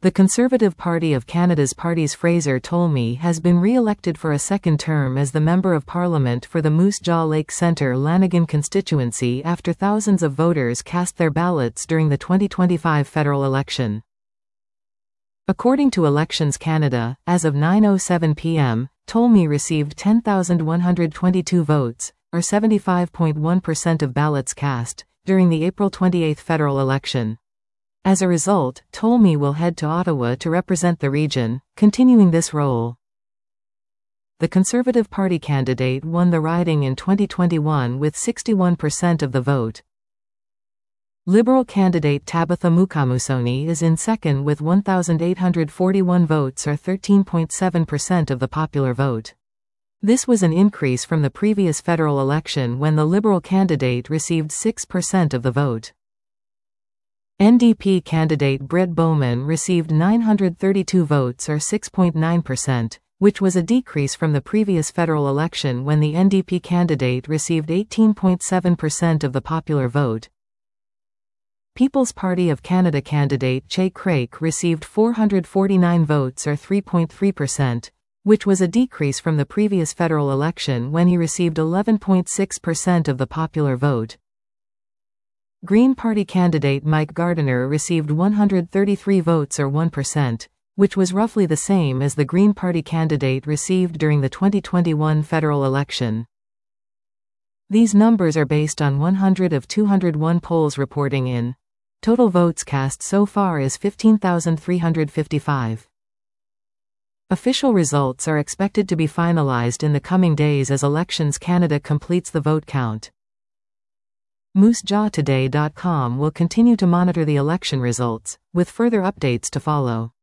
The Conservative Party of Canada's party's Fraser Tolmie has been re-elected for a second term as the Member of Parliament for the Moose Jaw Lake Centre Lanigan constituency after thousands of voters cast their ballots during the 2025 federal election. According to Elections Canada, as of 9:07 p.m., Tolmie received 10,122 votes, or 75.1% of ballots cast, during the April 28 federal election. As a result, Tolmie will head to Ottawa to represent the region, continuing this role. The Conservative Party candidate won the riding in 2021 with 61% of the vote. Liberal candidate Tabitha Mukamusoni is in second with 1,841 votes or 13.7% of the popular vote. This was an increase from the previous federal election when the Liberal candidate received 6% of the vote. NDP candidate Britt Bowman received 932 votes or 6.9%, which was a decrease from the previous federal election when the NDP candidate received 18.7% of the popular vote. People's Party of Canada candidate Jay Craik received 449 votes or 3.3%, which was a decrease from the previous federal election when he received 11.6% of the popular vote. Green Party candidate Mike Gardiner received 133 votes or 1%, which was roughly the same as the Green Party candidate received during the 2021 federal election. These numbers are based on 100 of 201 polls reporting in. Total votes cast so far is 15,355. Official results are expected to be finalized in the coming days as Elections Canada completes the vote count. MooseJawToday.com will continue to monitor the election results, with further updates to follow.